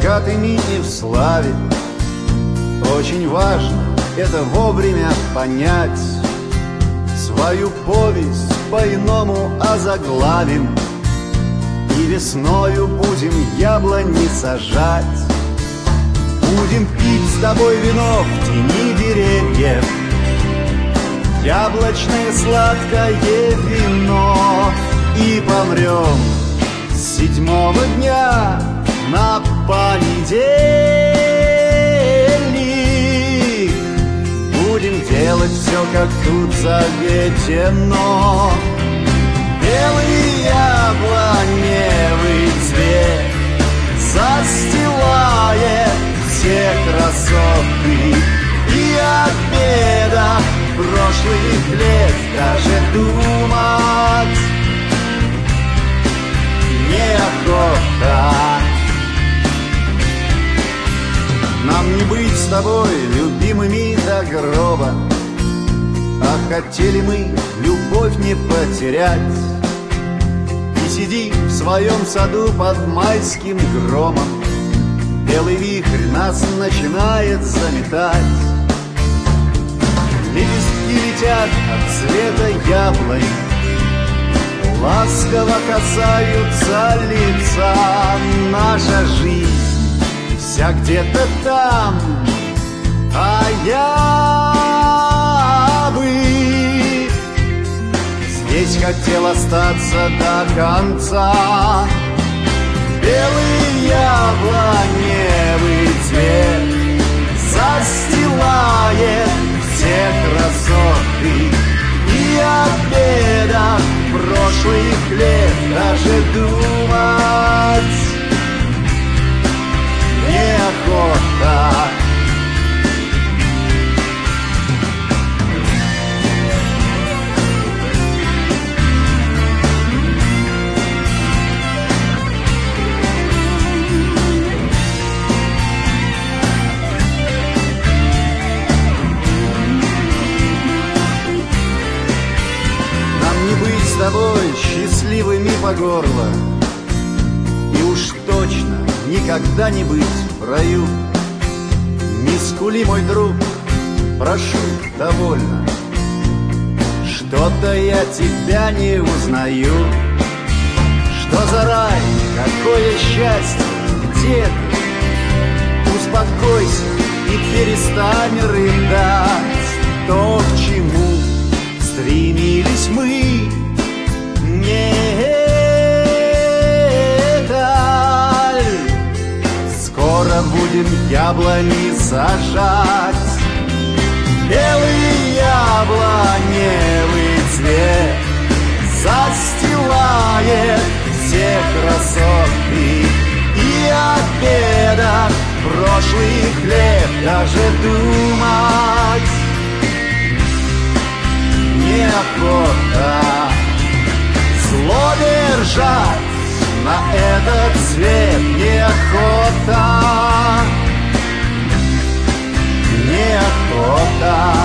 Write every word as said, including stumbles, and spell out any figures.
богатыми и в славе. Очень важно это вовремя понять. Свою повесть по-иному озаглавим, и весною будем яблони сажать. Будем пить с тобой вино в тени деревьев, яблочное сладкое вино. И помрем с седьмого дня на понедельник. Будем делать все, как тут заведено. Белый яблоневый цвет застилает все красоты. И о бедах прошлых лет даже думать неохота. Нам не быть с тобой любимыми до гроба, а хотели мы любовь не потерять. И сиди в своем саду под майским громом, белый вихрь нас начинает заметать. Лепестки летят от цвета яблонь, ласково касаются лица. Наша жизнь вся где-то там, а я бы здесь хотел остаться до конца. Белый яблоневый цвет застилает все красоты. И о бедах прошлых лет даже думать неохота. С тобой счастливыми по горло, и уж точно никогда не быть в раю. Не скули, мой друг, прошу, довольно. Что-то я тебя не узнаю. Что за рай, какое счастье, где ты? Успокойся и перестань рыдать. То, к чему стремились мы, не даль. Скоро будем яблони сажать. Белый яблоневый цвет застилает все красоты. И о бедах прошлых лет даже думать неохота. Зло держать на этот свет неохота, неохота.